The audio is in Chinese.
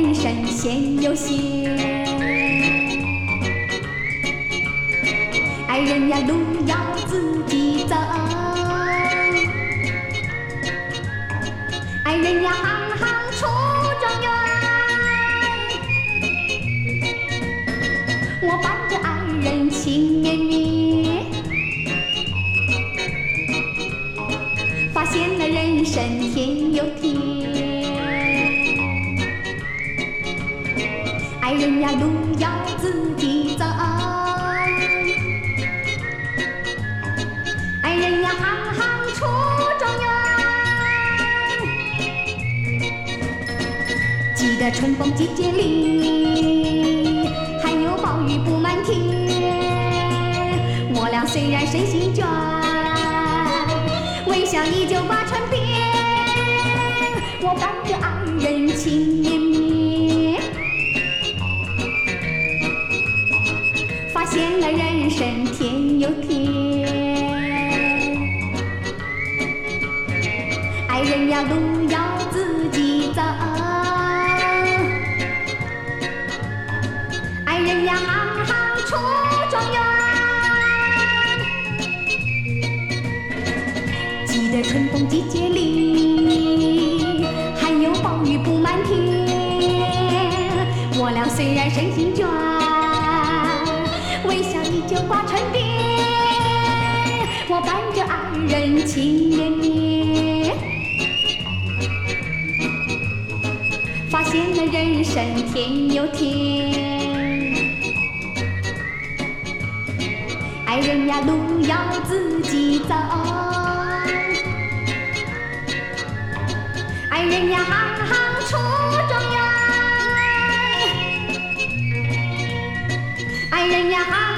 人生先有险，爱人呀路要自己走，爱人呀行行出状元，我伴着爱人情绵绵，发现了人生甜又甜，爱人呀路要自己走，爱人呀行行出状元，记得春风季节里还有暴雨布满天，我俩虽然身心倦，微笑依旧把船边，我伴着爱人情绵绵，发现了人生甜又甜，爱人呀路要自己走，爱人呀行行出状元，记得春风季节里还有暴雨布满天，我俩虽然身心倦，微笑依旧挂船边，我伴着爱人情绵绵，发现了人生甜又甜，爱人呀路要自己走，爱人呀行行出状元，爱人呀行